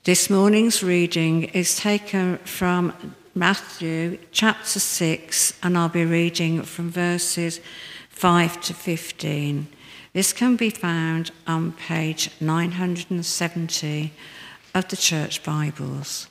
This morning's reading is taken from Matthew chapter 6, and I'll be reading from verses 5 to 15. This can be found on page 970 of the Church Bibles.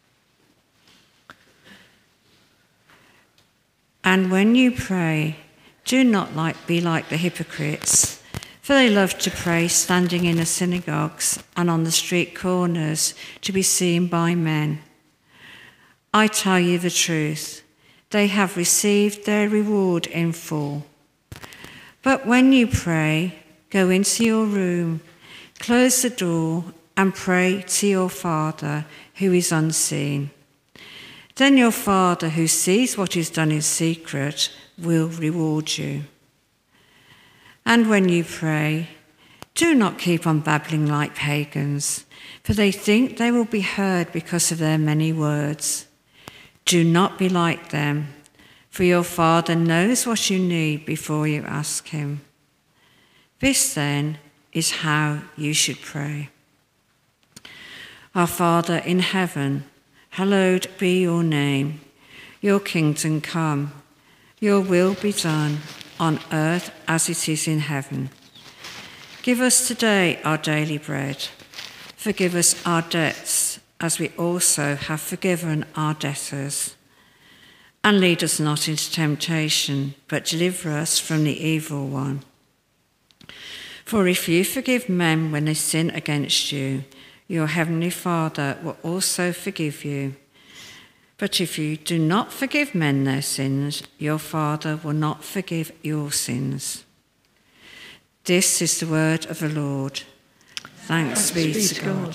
And when you pray, do not be like the hypocrites, for they love to pray standing in the synagogues and on the street corners to be seen by men. I tell you the truth, they have received their reward in full. But when you pray, go into your room, close the door, and pray to your Father who is unseen. Then your Father who sees what is done in secret will reward you. And when you pray, do not keep on babbling like pagans, for they think they will be heard because of their many words. Do not be like them, for your Father knows what you need before you ask him. This then is how you should pray. Our Father in heaven, hallowed be your name. Your kingdom come, your will be done on earth as it is in heaven. Give us today our daily bread. Forgive us our debts as we also have forgiven our debtors. And lead us not into temptation, but deliver us from the evil one. For if you forgive men when they sin against you, your heavenly Father will also forgive you. But if you do not forgive men their sins, your Father will not forgive your sins. This is the word of the Lord. Thanks be to God.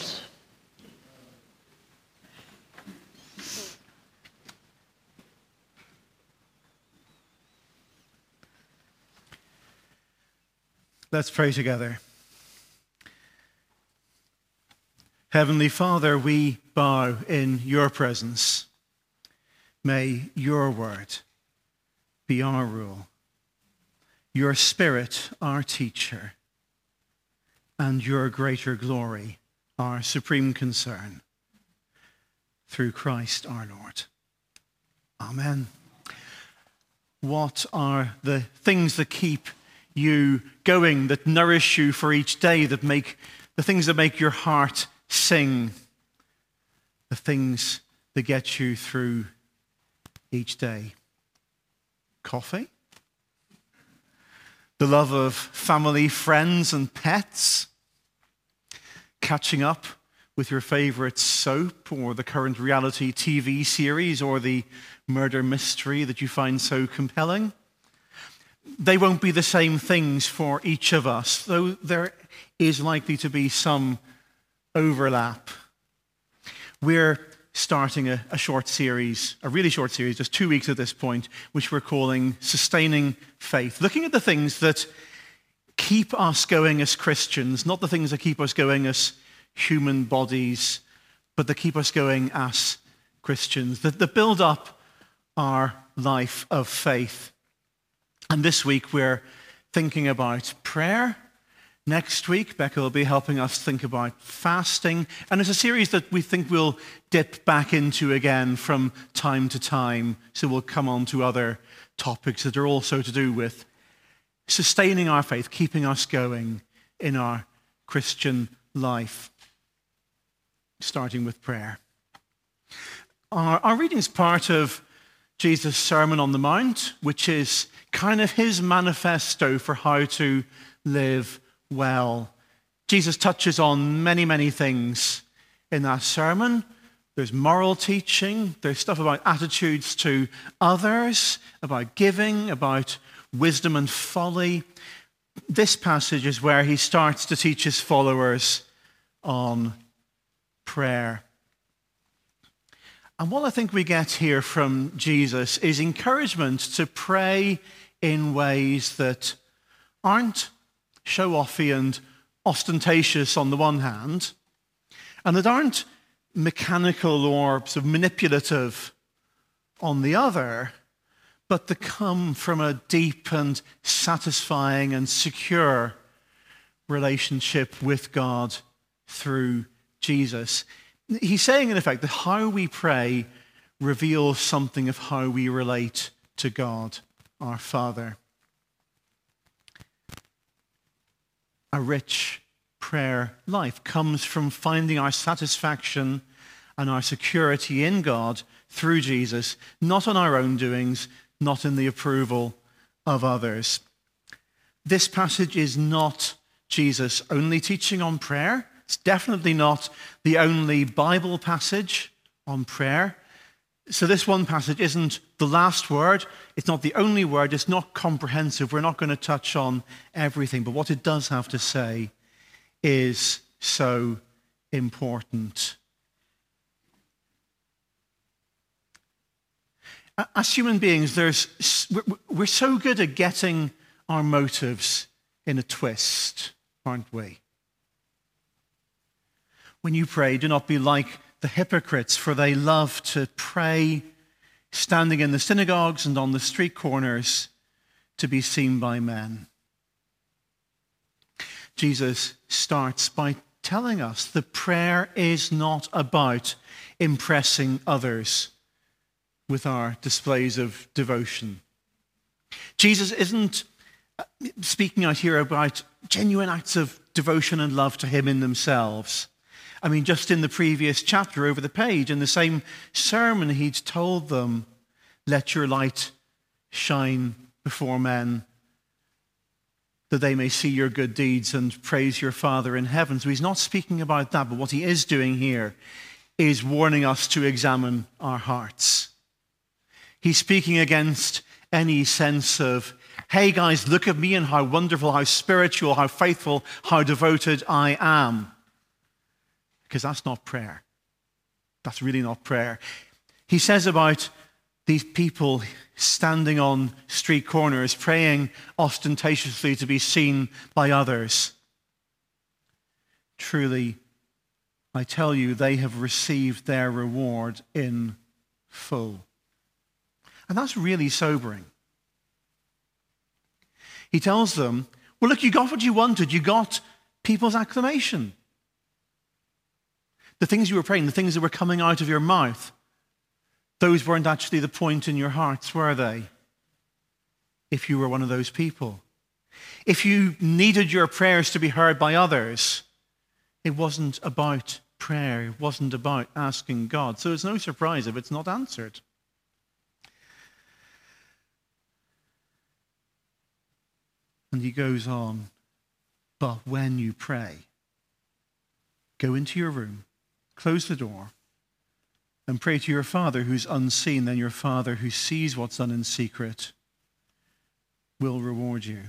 Let's pray together. Heavenly Father, we bow in your presence. May your word be our rule, your Spirit our teacher, and your greater glory our supreme concern. Through Christ our Lord. Amen. What are the things that keep you going, that nourish you for each day, the things that make your heart sing, the things that get you through each day? Coffee? The love of family, friends, and pets? Catching up with your favorite soap, or the current reality TV series, or the murder mystery that you find so compelling? They won't be the same things for each of us, though there is likely to be some overlap. We're starting a short series, a really short series, just 2 weeks at this point, which we're calling Sustaining Faith. Looking at the things that keep us going as Christians, not the things that keep us going as human bodies, but that keep us going as Christians, that build up our life of faith. And this week we're thinking about prayer. Next week, Becca will be helping us think about fasting. And it's a series that we think we'll dip back into again from time to time. So we'll come on to other topics that are also to do with sustaining our faith, keeping us going in our Christian life. Starting with prayer. Our reading is part of Jesus' Sermon on the Mount, which is kind of his manifesto for how to live well. Jesus touches on many, many things in that sermon. There's moral teaching, there's stuff about attitudes to others, about giving, about wisdom and folly. This passage is where he starts to teach his followers on prayer. And what I think we get here from Jesus is encouragement to pray in ways that aren't show-offy and ostentatious on the one hand, and that aren't mechanical or sort of manipulative on the other, but that come from a deep and satisfying and secure relationship with God through Jesus. He's saying, in effect, that how we pray reveals something of how we relate to God, our Father. A rich prayer life comes from finding our satisfaction and our security in God through Jesus, not on our own doings, not in the approval of others. This passage is not Jesus' only teaching on prayer. It's definitely not the only Bible passage on prayer. So this one passage isn't the last word. It's not the only word. It's not comprehensive. We're not going to touch on everything. But what it does have to say is so important. As human beings, we're so good at getting our motives in a twist, aren't we? When you pray, do not be like the hypocrites, for they love to pray, standing in the synagogues and on the street corners to be seen by men. Jesus starts by telling us that prayer is not about impressing others with our displays of devotion. Jesus isn't speaking out here about genuine acts of devotion and love to him in themselves. I mean, just in the previous chapter over the page, in the same sermon, he'd told them, let your light shine before men, that they may see your good deeds and praise your Father in heaven. So he's not speaking about that, but what he is doing here is warning us to examine our hearts. He's speaking against any sense of, hey guys, look at me and how wonderful, how spiritual, how faithful, how devoted I am. Because that's not prayer. That's really not prayer. He says about these people standing on street corners, praying ostentatiously to be seen by others. Truly, I tell you, they have received their reward in full. And that's really sobering. He tells them, well, look, you got what you wanted. You got people's acclamation. The things you were praying, the things that were coming out of your mouth, those weren't actually the point in your hearts, were they? If you were one of those people. If you needed your prayers to be heard by others, it wasn't about prayer. It wasn't about asking God. So it's no surprise if it's not answered. And he goes on, but when you pray, go into your room, close the door, and pray to your Father who's unseen. Then your Father who sees what's done in secret will reward you.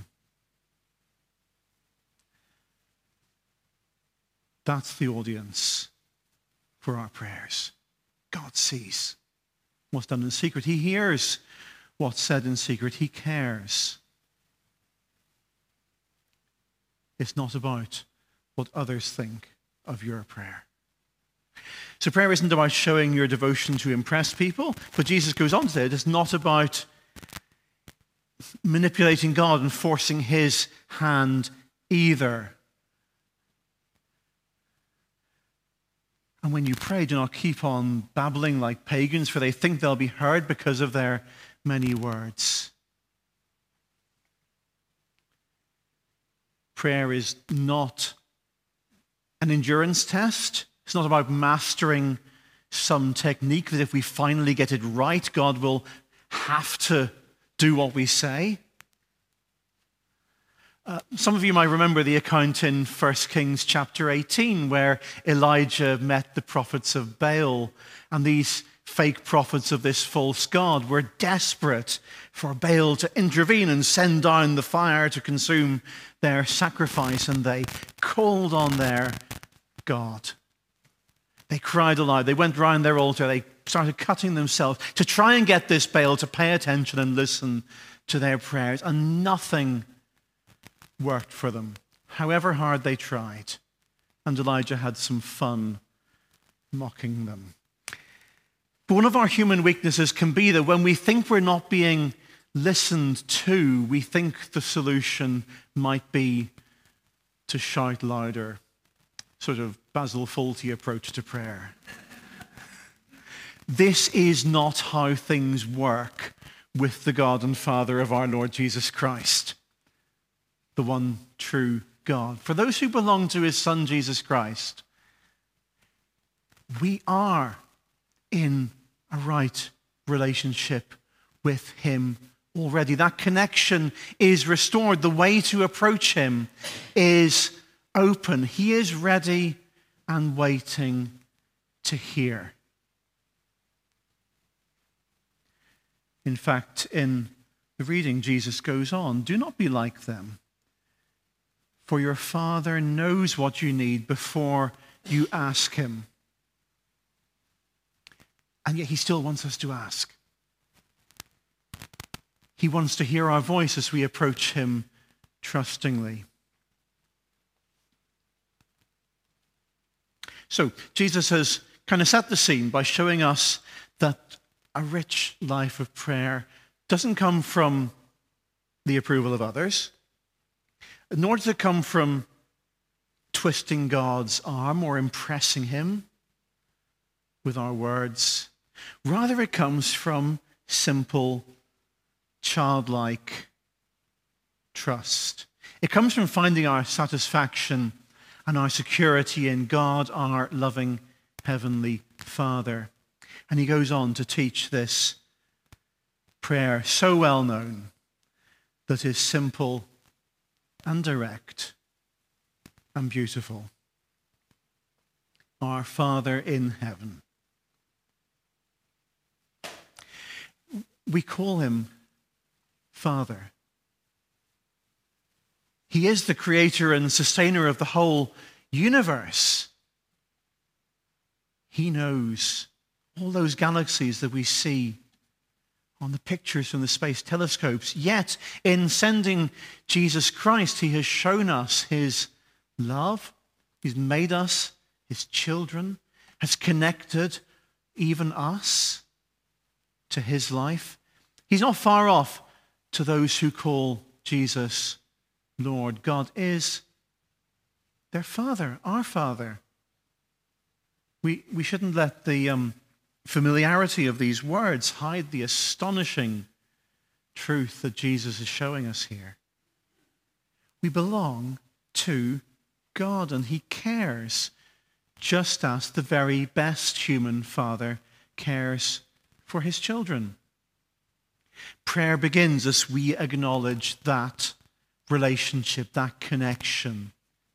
That's the audience for our prayers. God sees what's done in secret. He hears what's said in secret. He cares. It's not about what others think of your prayer. So prayer isn't about showing your devotion to impress people, but Jesus goes on to say it's not about manipulating God and forcing his hand either. And when you pray, do not keep on babbling like pagans, for they think they'll be heard because of their many words. Prayer is not an endurance test. It's not about mastering some technique that if we finally get it right, God will have to do what we say. Some of you might remember the account in 1 Kings chapter 18 where Elijah met the prophets of Baal, and these fake prophets of this false god were desperate for Baal to intervene and send down the fire to consume their sacrifice, and they called on their God. They cried aloud. They went round their altar. They started cutting themselves to try and get this Baal to pay attention and listen to their prayers, and nothing worked for them, however hard they tried. And Elijah had some fun mocking them. But one of our human weaknesses can be that when we think we're not being listened to, we think the solution might be to shout louder sort of Basil Fawlty approach to prayer. This is not how things work with the God and Father of our Lord Jesus Christ, the one true God. For those who belong to his Son, Jesus Christ, we are in a right relationship with him already. That connection is restored. The way to approach him is open. He is ready and waiting to hear. In fact, in the reading, Jesus goes on, "Do not be like them, for your Father knows what you need before you ask him." And yet he still wants us to ask. He wants to hear our voice as we approach him trustingly. So Jesus has kind of set the scene by showing us that a rich life of prayer doesn't come from the approval of others, nor does it come from twisting God's arm or impressing him with our words. Rather, it comes from simple, childlike trust. It comes from finding our satisfaction and our security in God, our loving Heavenly Father. And he goes on to teach this prayer so well known that is simple and direct and beautiful. Our Father in heaven. We call him Father. He is the creator and sustainer of the whole universe. He knows all those galaxies that we see on the pictures from the space telescopes. Yet, in sending Jesus Christ, he has shown us his love. He's made us his children, has connected even us to his life. He's not far off to those who call Jesus Lord. God is their Father, our Father. We shouldn't let the familiarity of these words hide the astonishing truth that Jesus is showing us here. We belong to God, and he cares just as the very best human father cares for his children. Prayer begins as we acknowledge that relationship, that connection.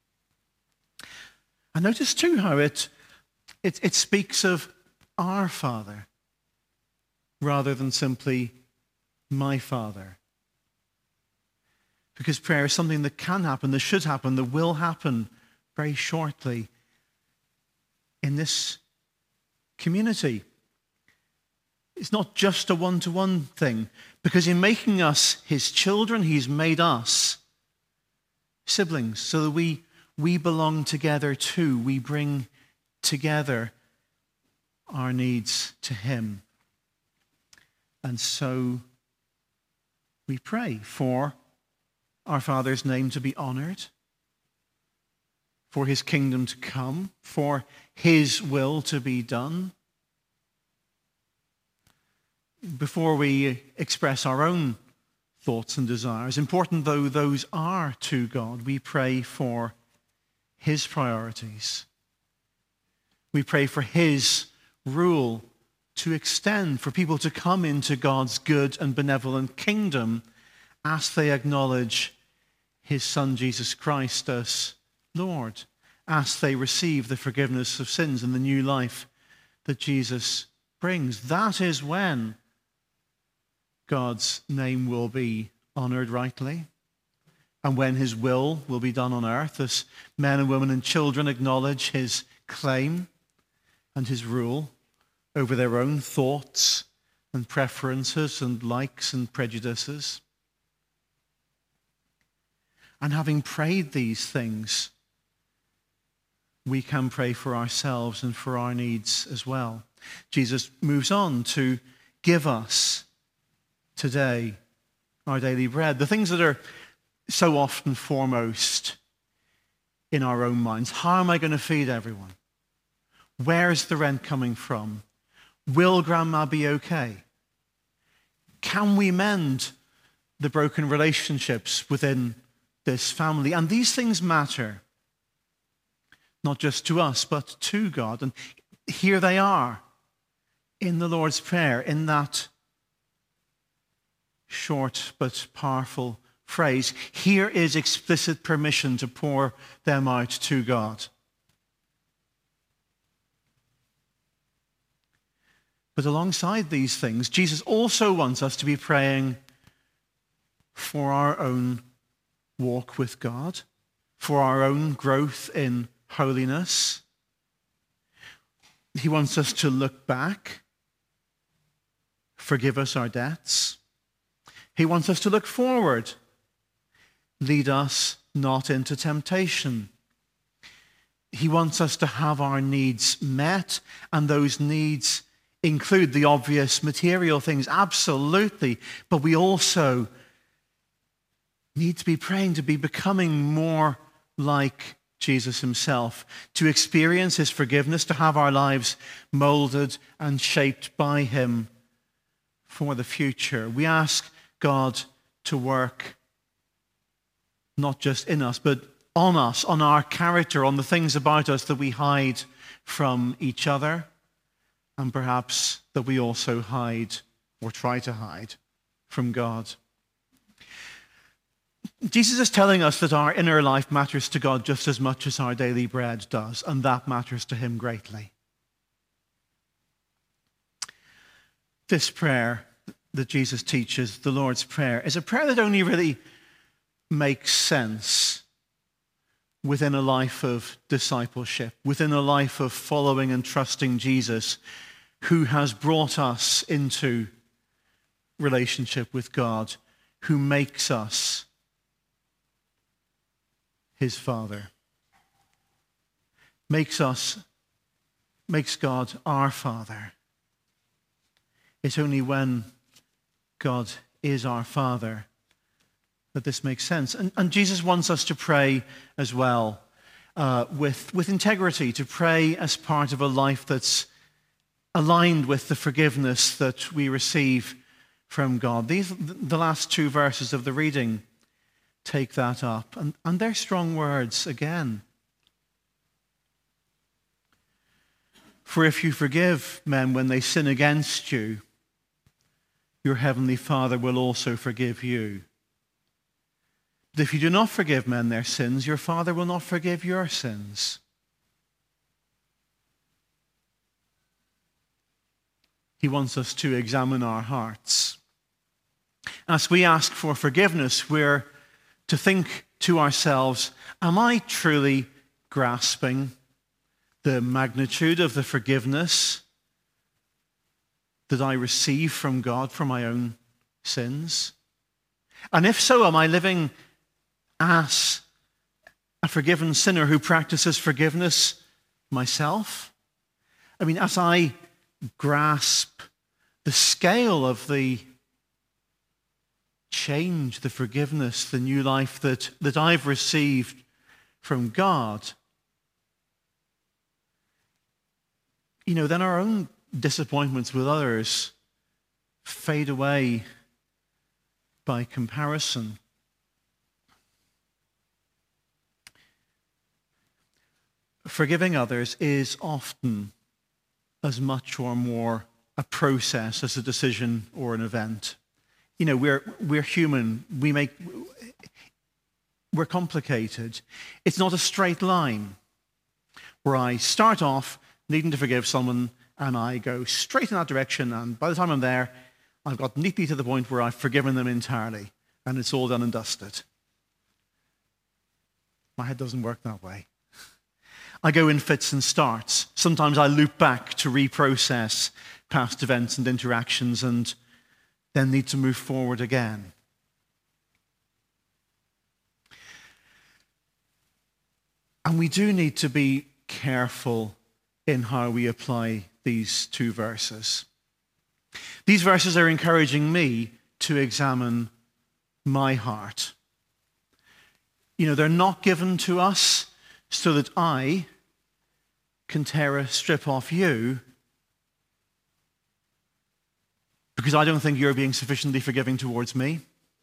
And notice too how it speaks of our Father rather than simply my Father. Because prayer is something that can happen, that should happen, that will happen very shortly in this community. It's not just a one-to-one thing, because in making us his children, he's made us siblings, so that we belong together too. We bring together our needs to him. And so we pray for our Father's name to be honored, for his kingdom to come, for his will to be done. Before we express our own thoughts and desires, important though those are to God, we pray for his priorities. We pray for his rule to extend, for people to come into God's good and benevolent kingdom as they acknowledge his Son Jesus Christ as Lord, as they receive the forgiveness of sins and the new life that Jesus brings. That is when God's name will be honored rightly, and when his will be done on earth as men and women and children acknowledge his claim and his rule over their own thoughts and preferences and likes and prejudices. And having prayed these things, we can pray for ourselves and for our needs as well. Jesus moves on to give us today our daily bread. The things that are so often foremost in our own minds. How am I going to feed everyone? Where's the rent coming from? Will Grandma be okay? Can we mend the broken relationships within this family? And these things matter, not just to us, but to God. And here they are in the Lord's Prayer, in that short but powerful phrase. Here is explicit permission to pour them out to God. But alongside these things, Jesus also wants us to be praying for our own walk with God, for our own growth in holiness. He wants us to look back, forgive us our debts. He wants us to look forward, lead us not into temptation. He wants us to have our needs met, and those needs include the obvious material things, absolutely. But we also need to be praying to be becoming more like Jesus himself, to experience his forgiveness, to have our lives molded and shaped by him for the future. We ask God to work not just in us, but on us, on our character, on the things about us that we hide from each other, and perhaps that we also hide or try to hide from God. Jesus is telling us that our inner life matters to God just as much as our daily bread does, and that matters to him greatly. This prayer that Jesus teaches, the Lord's Prayer, is a prayer that only really makes sense within a life of discipleship, within a life of following and trusting Jesus, who has brought us into relationship with God, who makes us his Father, makes God our Father. It's only when God is our Father that this makes sense. And Jesus wants us to pray as well with integrity, to pray as part of a life that's aligned with the forgiveness that we receive from God. The last two verses of the reading take that up. And they're strong words again. For if you forgive men when they sin against you, your heavenly Father will also forgive you. But if you do not forgive men their sins, your Father will not forgive your sins. He wants us to examine our hearts. As we ask for forgiveness, we're to think to ourselves, am I truly grasping the magnitude of the forgiveness that I receive from God for my own sins? And if so, am I living as a forgiven sinner who practices forgiveness myself? I mean, as I grasp the scale of the change, the forgiveness, the new life that I've received from God, then our own disappointments with others fade away by comparison. Forgiving others is often as much or more a process as a decision or an event. We're human. We're complicated. It's not a straight line where I start off needing to forgive someone and I go straight in that direction, and by the time I'm there, I've got neatly to the point where I've forgiven them entirely and it's all done and dusted. My head doesn't work that way. I go in fits and starts. Sometimes I loop back to reprocess past events and interactions and then need to move forward again. And we do need to be careful in how we apply these two verses. These verses are encouraging me to examine my heart. They're not given to us so that I can tear a strip off you because I don't think you're being sufficiently forgiving towards me.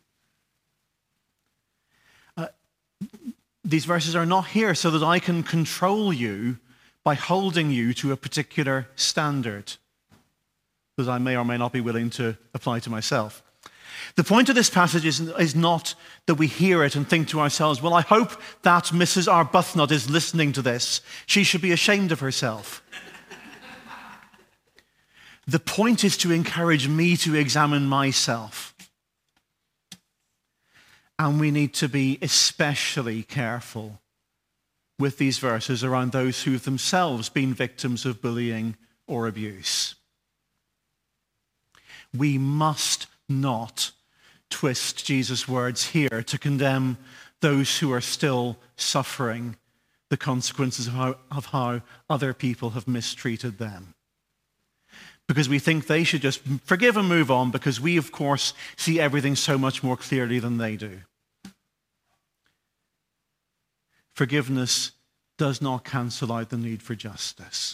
These verses are not here so that I can control you by holding you to a particular standard that I may or may not be willing to apply to myself. The point of this passage is not that we hear it and think to ourselves, well, I hope that Mrs. Arbuthnot is listening to this. She should be ashamed of herself. The point is to encourage me to examine myself. And we need to be especially careful with these verses around those who've themselves been victims of bullying or abuse. We must not twist Jesus' words here to condemn those who are still suffering the consequences of how other people have mistreated them. Because we think they should just forgive and move on because we, of course, see everything so much more clearly than they do. Forgiveness does not cancel out the need for justice.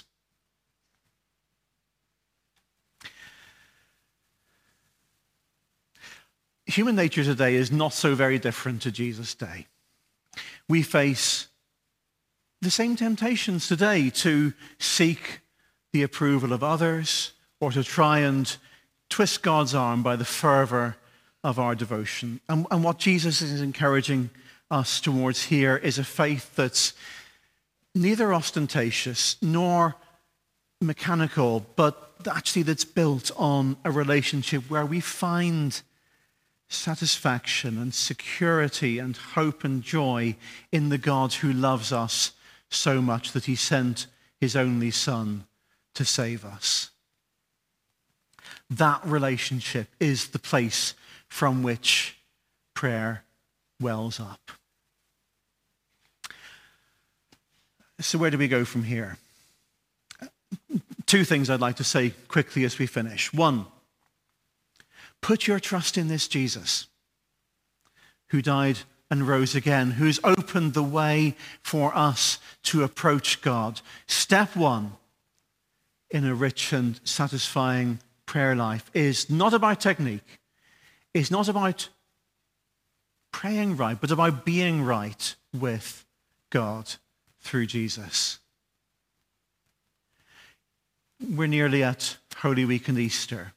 Human nature today is not so very different to Jesus' day. We face the same temptations today to seek the approval of others or to try and twist God's arm by the fervor of our devotion. And what Jesus is encouraging us towards here is a faith that's neither ostentatious nor mechanical, but actually that's built on a relationship where we find satisfaction and security and hope and joy in the God who loves us so much that he sent his only Son to save us. That relationship is the place from which prayer wells up. So where do we go from here? Two things I'd like to say quickly as we finish. One, put your trust in this Jesus who died and rose again, who's opened the way for us to approach God. Step one in a rich and satisfying prayer life is not about technique, is not about praying right, but about being right with God through Jesus. We're nearly at Holy Week and Easter.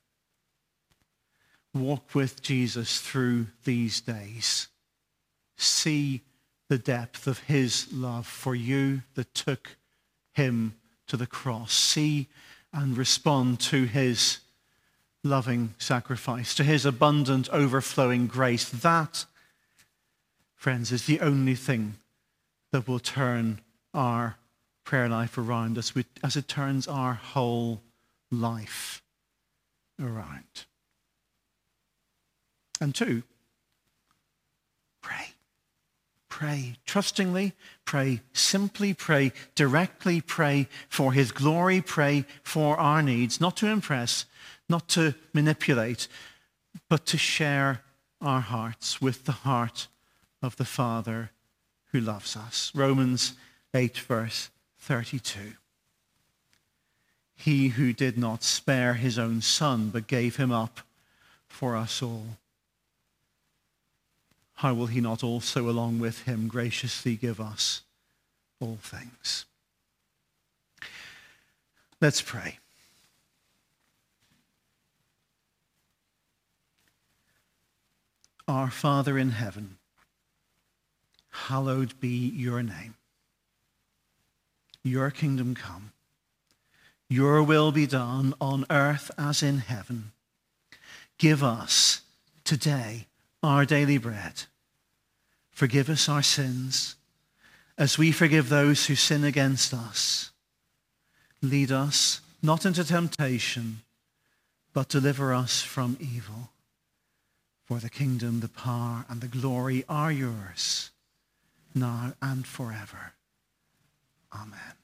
Walk with Jesus through these days. See the depth of his love for you that took him to the cross. See and respond to his loving sacrifice, to his abundant, overflowing grace. That, friends, is the only thing that will turn our prayer life around as it turns our whole life around. And two, pray. Pray trustingly, pray simply, pray directly, pray for his glory, pray for our needs, not to impress, not to manipulate, but to share our hearts with the heart of the Father who loves us. Romans 8, verse 32. He who did not spare his own Son, but gave him up for us all, how will he not also, along with him, graciously give us all things? Let's pray. Our Father in heaven, hallowed be your name. Your kingdom come. Your will be done on earth as in heaven. Give us today our daily bread. Forgive us our sins as we forgive those who sin against us. Lead us not into temptation, but deliver us from evil. For the kingdom, the power, and the glory are yours, now and forever. Amen.